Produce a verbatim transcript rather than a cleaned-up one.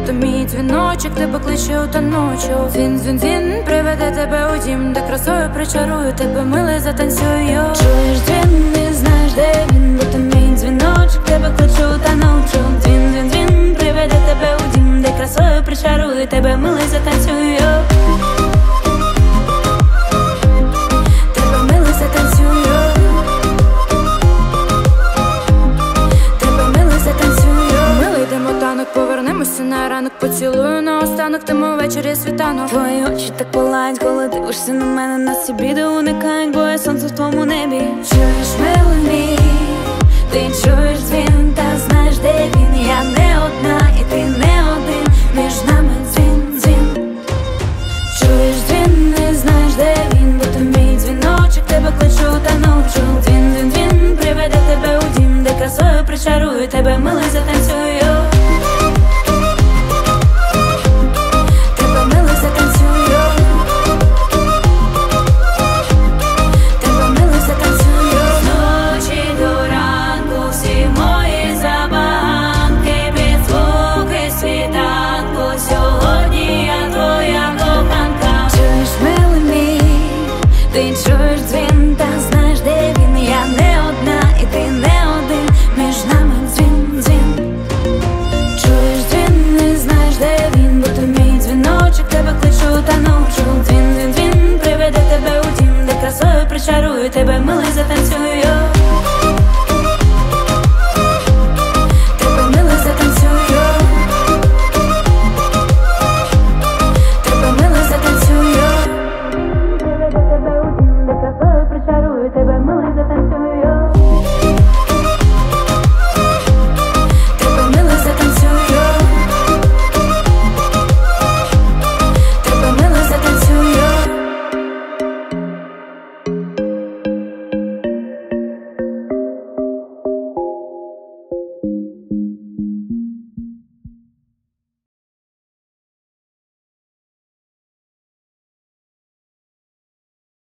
то мій дзвіночок тебе кличе у таночок. Дзвін, дзвін, дзвін, приведе тебе у дім, де красою причарую тебе, милий, затанцюю. Чуєш дзвін, не знаєш, де він, бо то мій дзвіночок тебе кличе у таночок. Дзвін, дзвін, дзвін, приведе тебе у дім, де красою причарую тебе, милий, затанцюю. Повернемося на ранок, поцілую наостанок, тому ввечері світанок. Твої очі так палають, коли дивишся на мене. Нас ці біди уникають, бо я сонце в твоєму небі. Чуєш, милий мій, ти чуєш дзвін, та знаєш, де він. Я не одна, і ти не один, між нами дзвін, дзвін. Чуєш дзвін, не знаєш, де він, бо то мій дзвіночок тебе кличе у таночок. Дзвін, дзвін, дзвін, приведе тебе у дім, де красою причарую тебе, милий, затанцюю. Ти чуєш дзвін, та знаєш, де він. Я не одна, і ти не один, між нами дзвін, дзвін. Чуєш дзвін, не знаєш, де він, бо то мій дзвіночок тебе кличе у таночок. Дзвін, дзвін, дзвін, приведе тебе у дім, де красою причарую тебе, милий, затанцюю.